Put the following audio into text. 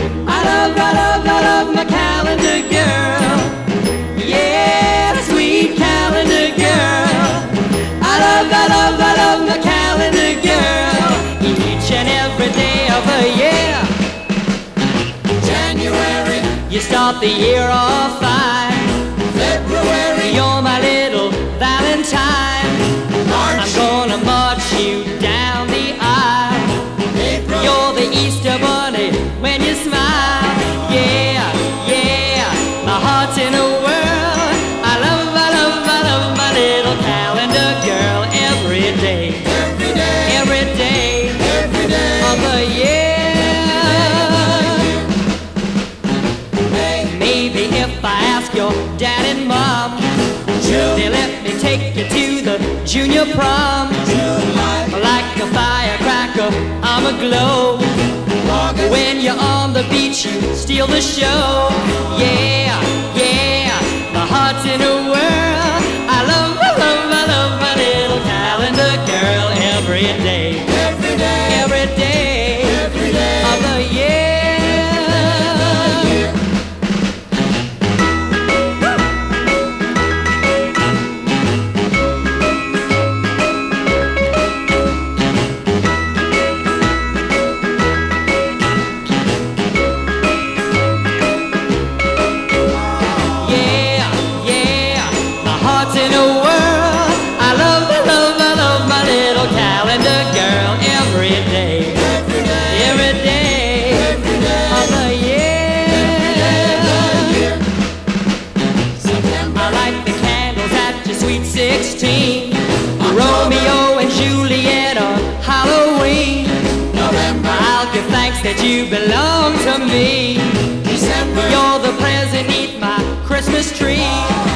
I love my calendar girl. Yeah, the sweet calendar girl. I love my calendar girl. Each and every day of the year. January, You start the year off fine. February, You're my little Valentine. March, I'm gonna march you down the aisle. April, You're the Easter bunny when you smile. Yeah, yeah, my heart's in a whirl. I love my little calendar girl every day. every day, Every day every day of the year. May, Maybe if I ask your dad and mom, June, they let me take you to the junior prom. July, Like a firecracker, I'm aglow. August, When you're on the beach, you steal the show. Yeah, yeah, my heart's in a whirl. I love my little calendar girl every day. every day, Every day every day of the year. Yeah, yeah, my heart's in a whirl. I love my little calendar girl every day. every day, Every day every day of the year. September, I light the candles at your sweet 16. Romeo and Juliet on Halloween. November, I'll give thanks that you belong to me. December, You're the present 'neath my Christmas tree.